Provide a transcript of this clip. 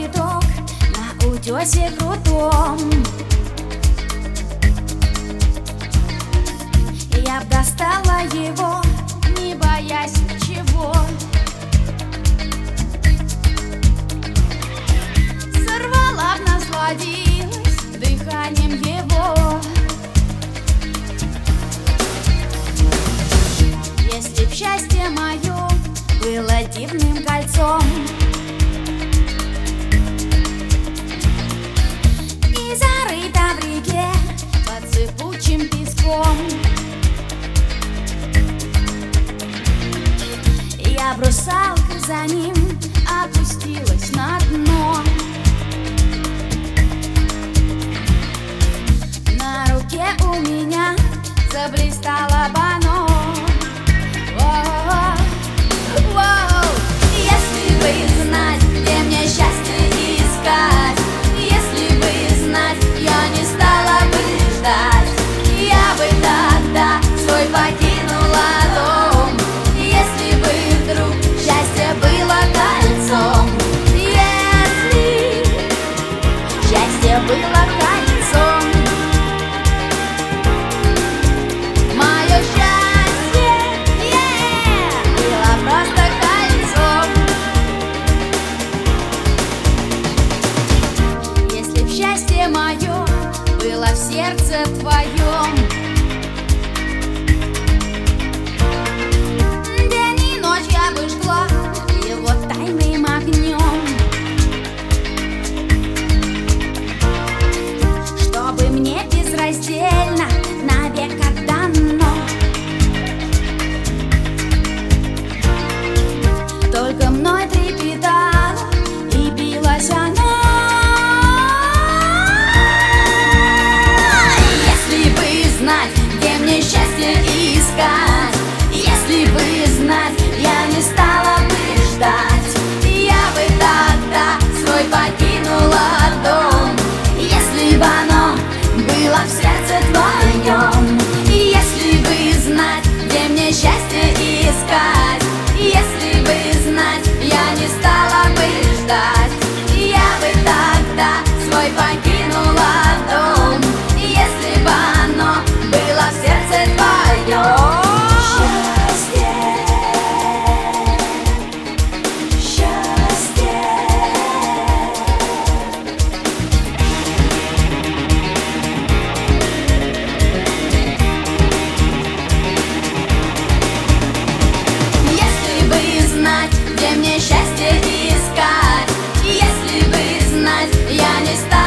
цветок на утесе крутом. Я б достала его, не боясь ничего. Сорвала б, насладилась дыханием его. Если б счастье мое было дивным кольцом и зарыто в реке под сыпучим песком, я б русалкой за ним опустилась на дно. На руке у меня заблистало бы оно. Если бы знать, где мне счастье искать, если бы знать, я не стала бы ждать, я бы тогда свой покинула дом. Если бы вдруг счастье было кольцом, если счастье было кольцом, мое счастье было просто кольцом. Если б счастье мое было в сердце твоем, день и ночь я бы жгла его тайным огнем, чтобы мне безраздельно навек отдано только мной трепетало и билось оно. Если бы знать, где мне счастье искать, если бы знать, я не стала бы ждать, я бы тогда свой покинула дом. Если бы оно было в сердце твоем, если бы знать, где мне счастье искать, если бы знать, я не стала бы ждать, я бы тогда свой покинула дом. Если бы оно было в сердце твоем. Где мне счастье искать, если бы знать, я не стала